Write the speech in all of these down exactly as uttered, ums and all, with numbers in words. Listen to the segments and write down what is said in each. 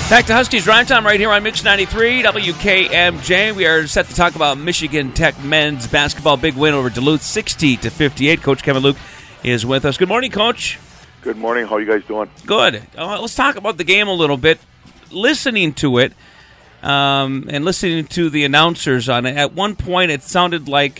Back to Huskies Drive Time right here on Mix ninety-three, W K M J. We are set to talk about Michigan Tech men's basketball. Big win over Duluth, sixty to fifty-eight. Coach Kevin Luke is with us. Good morning, Coach. Good morning. How are you guys doing? Good. Uh, let's talk about the game a little bit. Listening to it um, and listening to the announcers on it, at one point it sounded like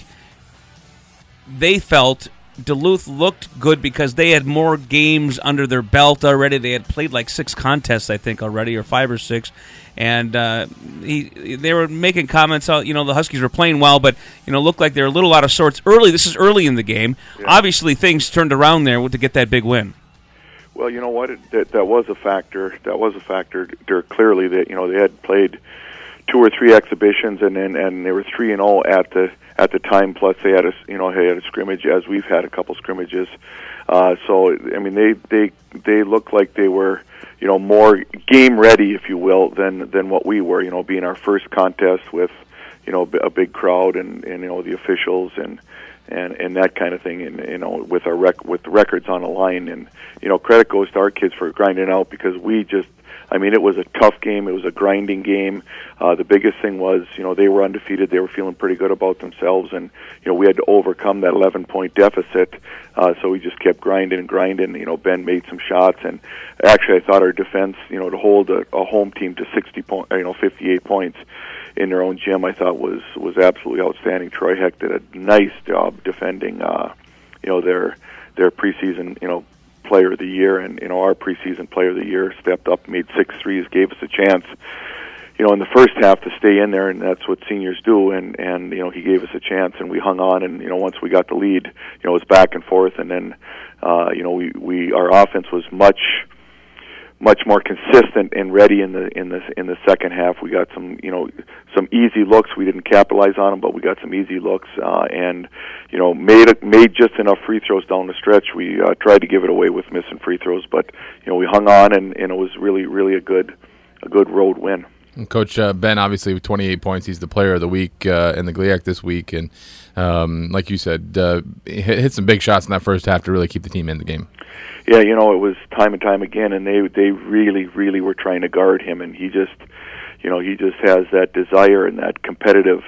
they felt Duluth looked good because they had more games under their belt already. They had played like six contests, I think, already, or five or six. And uh, he, they were making comments, you know, the Huskies were playing well, but, you know, looked like they were a little out of sorts early. This is early in the game. Yeah. Obviously, things turned around there to get that big win. Well, you know what? It, that, that was a factor. That was a factor there clearly that, you know, they had played two or three exhibitions, and then and they were three and all at the at the time. Plus, they had a you know they had a scrimmage, as we've had a couple scrimmages. Uh, so, I mean, they they they looked like they were you know more game ready, if you will, than than what we were. You know, being our first contest with you know a big crowd and, and you know the officials and. And, and that kind of thing, and you know, with our rec- with the records on the line, and you know, credit goes to our kids for grinding out because we just, I mean, it was a tough game. It was a grinding game. Uh, the biggest thing was, you know, they were undefeated. They were feeling pretty good about themselves, and you know, we had to overcome that eleven point deficit. Uh, so we just kept grinding and grinding. You know, Ben made some shots, and actually, I thought our defense, you know, to hold a, a home team to sixty point, you know, fifty-eight points in their own gym, I thought was was absolutely outstanding. Troy Heck did a nice job defending, uh, you know, their their preseason, you know, player of the year, and you know, our preseason player of the year stepped up, made six threes, gave us a chance, you know, in the first half to stay in there, and that's what seniors do. And and you know, he gave us a chance, and we hung on. And you know, once we got the lead, you know, it was back and forth, and then, uh, you know, we we our offense was much. much more consistent and ready in the in the in the second half. We got some you know some easy looks. We didn't capitalize on them, but we got some easy looks uh, and you know made a, made just enough free throws down the stretch. We uh, tried to give it away with missing free throws, but you know we hung on, and, and it was really really a good a good road win. Coach uh, Ben, obviously with twenty-eight points, he's the player of the week uh, in the GLIAC this week, and um, like you said, uh, hit, hit some big shots in that first half to really keep the team in the game. Yeah, you know, it was time and time again, and they they really, really were trying to guard him, and he just, you know, he just has that desire and that competitive,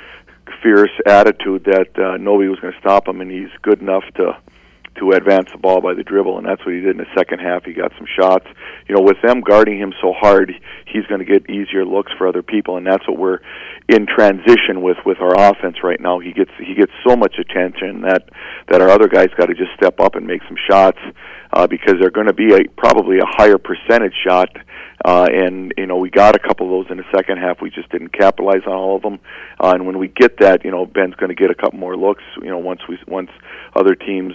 fierce attitude that uh, nobody was going to stop him, and he's good enough to to advance the ball by the dribble, and that's what he did in the second half. He got some shots. You know, with them guarding him so hard, he's going to get easier looks for other people, and that's what we're in transition with with our offense right now. He gets he gets so much attention that that our other guys got to just step up and make some shots uh, because they're going to be a, probably a higher percentage shot. Uh, and you know, we got a couple of those in the second half. We just didn't capitalize on all of them. Uh, and when we get that, you know, Ben's going to get a couple more looks. You know, once we once other teams,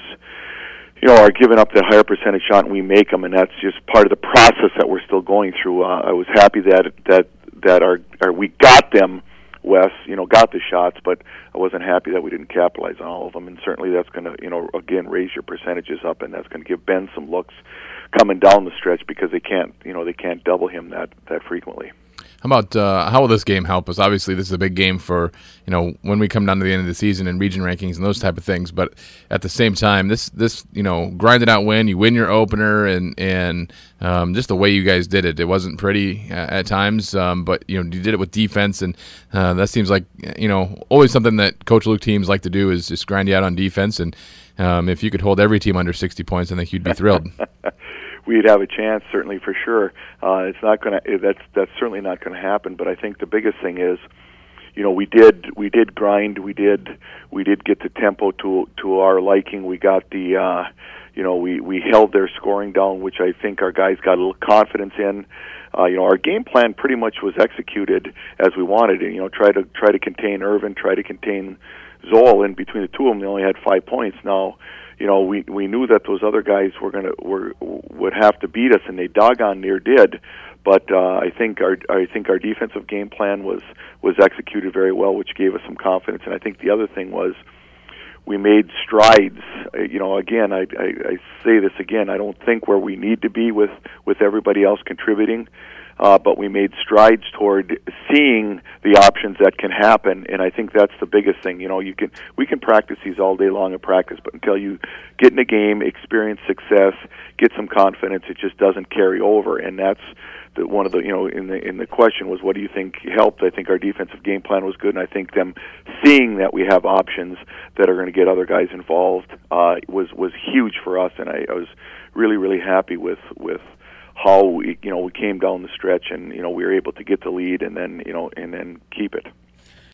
you know, are giving up that higher percentage shot, and we make them, and that's just part of the process that we're still going through. Uh, I was happy that that that our, our we got them, Wes, you know, got the shots, but I wasn't happy that we didn't capitalize on all of them. And certainly that's going to, you know, again raise your percentages up, and that's going to give Ben some looks coming down the stretch because they can't, you know, they can't double him that that frequently. How about uh, how will this game help us? Obviously, this is a big game for, you know, when we come down to the end of the season and region rankings and those type of things. But at the same time, this this you know grinded out win, you win your opener, and and um, just the way you guys did it, it wasn't pretty uh, at times, um, but you know you did it with defense, and uh, that seems like you know always something that Coach Luke teams like to do is just grind you out on defense. And um, if you could hold every team under sixty points, I think you'd be thrilled. We'd have a chance, certainly, for sure. Uh, it's not going to. That's that's certainly not going to happen. But I think the biggest thing is, you know, we did we did grind. We did we did get the tempo to to our liking. We got the, uh, you know, we we held their scoring down, which I think our guys got a little confidence in. Uh, you know, our game plan pretty much was executed as we wanted it. You know, try to try to contain Irvin, try to contain Zoll, and between the two of them, they only had five points. Now, you know, we we knew that those other guys were gonna were would have to beat us, and they doggone near did. But uh, I think our I think our defensive game plan was was executed very well, which gave us some confidence. And I think the other thing was we made strides. Uh, you know, again, I, I I say this again. I don't think where we need to be with with everybody else contributing. Uh, but we made strides toward seeing the options that can happen, and I think that's the biggest thing. You know, you can we can practice these all day long in practice, but until you get in a game, experience success, get some confidence, it just doesn't carry over, and that's the one of the you know in the in the question was what do you think helped. I think our defensive game plan was good, and I think them seeing that we have options that are going to get other guys involved uh, was was huge for us, and I, I was really really happy with with how we you know we came down the stretch, and you know we were able to get the lead and then you know and then keep it.